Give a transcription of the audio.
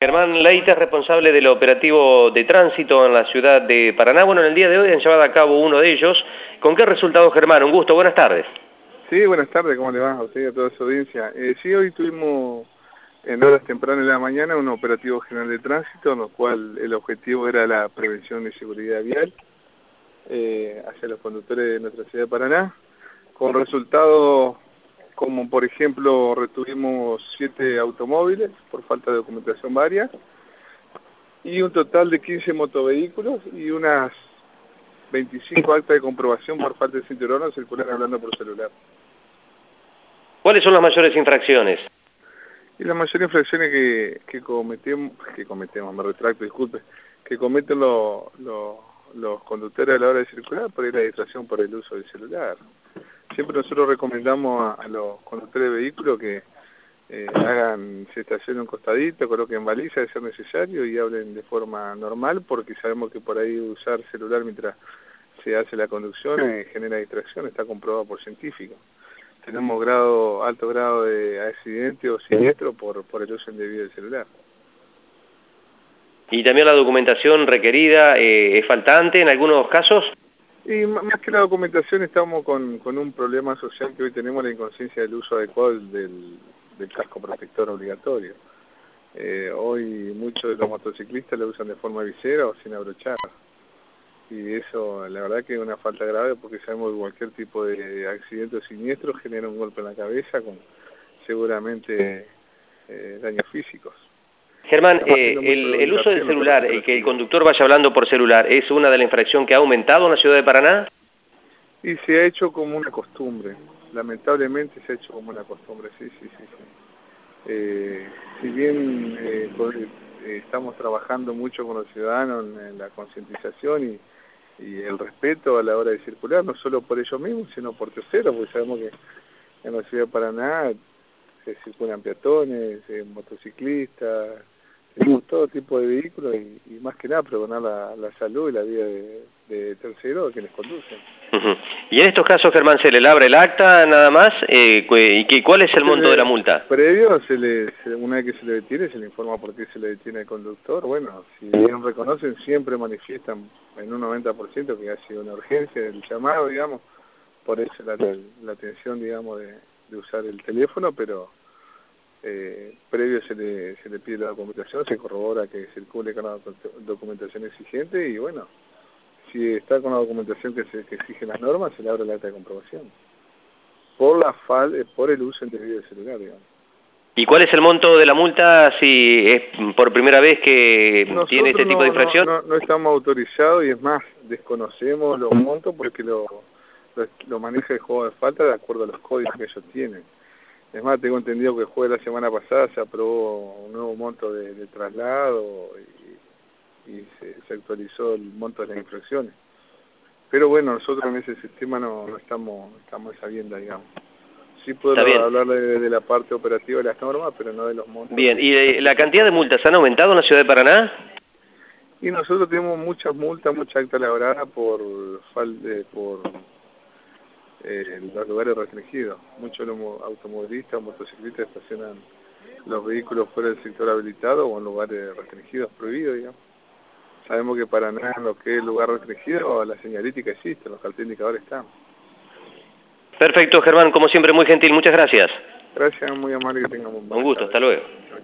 Germán Leite es responsable del operativo de tránsito en la ciudad de Paraná. Bueno, en el día de hoy han llevado a cabo uno de ellos. ¿Con qué resultado, Germán? Un gusto, buenas tardes. Sí, buenas tardes, ¿cómo le va a usted y a toda su audiencia? Sí, hoy tuvimos en horas tempranas de la mañana un operativo general de tránsito, en lo cual el objetivo era la prevención de seguridad vial hacia los conductores de nuestra ciudad de Paraná, con resultados como, por ejemplo, retuvimos 7 automóviles por falta de documentación varia y un total de 15 motovehículos y unas 25 actas de comprobación por falta de cinturón o circular hablando por celular. ¿Cuáles son las mayores infracciones? Y las mayores infracciones que cometen los conductores a la hora de circular, por ahí la distracción por el uso del celular. Siempre nosotros recomendamos a los conductores de vehículos que se estacionen un costadito, coloquen baliza de ser necesario y hablen de forma normal, porque sabemos que por ahí usar celular mientras se hace la conducción genera distracción, está comprobado por científicos. Tenemos alto grado de accidente o siniestro por el uso indebido del celular. ¿Y también la documentación requerida es faltante en algunos casos? Y más que la documentación estamos con un problema social que hoy tenemos, la inconsciencia del uso adecuado del casco protector obligatorio. Hoy muchos de los motociclistas lo usan de forma visera o sin abrochar. Y eso, la verdad que es una falta grave, porque sabemos que cualquier tipo de accidente o siniestro genera un golpe en la cabeza con seguramente daños físicos. Germán, el uso del celular, que el conductor vaya hablando por celular, ¿es una de las infracciones que ha aumentado en la ciudad de Paraná? Y se ha hecho como una costumbre, lamentablemente se ha hecho como una costumbre, sí. Si bien estamos trabajando mucho con los ciudadanos en la concientización y el respeto a la hora de circular, no solo por ellos mismos, sino por terceros, porque sabemos que en la ciudad de Paraná se circulan peatones, motociclistas, tenemos todo tipo de vehículos y más que nada pregonar la salud y la vida de terceros de quienes conducen. Y en estos casos, Germán, ¿se le labra el acta nada más? ¿Y cuál es el monto de la multa? Previo, una vez que se le detiene, se le informa por qué se le detiene al conductor. Bueno, si bien reconocen, siempre manifiestan en un 90% que ha sido una urgencia del llamado, digamos, por eso la atención, digamos, de usar el teléfono, pero previo se le pide la documentación, se corrobora que circule con la documentación exigente y bueno, si está con la documentación que exigen las normas, se le abre el acta de comprobación por el uso indebido del celular, digamos. ¿Y cuál es el monto de la multa si es por primera vez que tiene este tipo de infracción? No estamos autorizados y es más, desconocemos los montos porque lo maneja el juego de falta de acuerdo a los códigos que ellos tienen. Es más, tengo entendido que el jueves de la semana pasada se aprobó un nuevo monto de traslado y se actualizó el monto de las infracciones. Pero bueno, nosotros en ese sistema no estamos sabiendo, digamos. Sí puedo hablar de la parte operativa de las normas, pero no de los montos. Bien, ¿y la cantidad de multas han aumentado en la ciudad de Paraná? Y nosotros tenemos muchas multas, mucha acta labrada por los lugares restringidos. Muchos automovilistas, motociclistas estacionan los vehículos fuera del sector habilitado o en lugares restringidos, prohibidos, digamos. Sabemos que para nada en lo que es lugar restringido la señalítica existe, los carteles indicadores están. Perfecto, Germán, como siempre muy gentil, muchas gracias. Gracias, muy amable, que tengamos un buen gusto, hasta luego.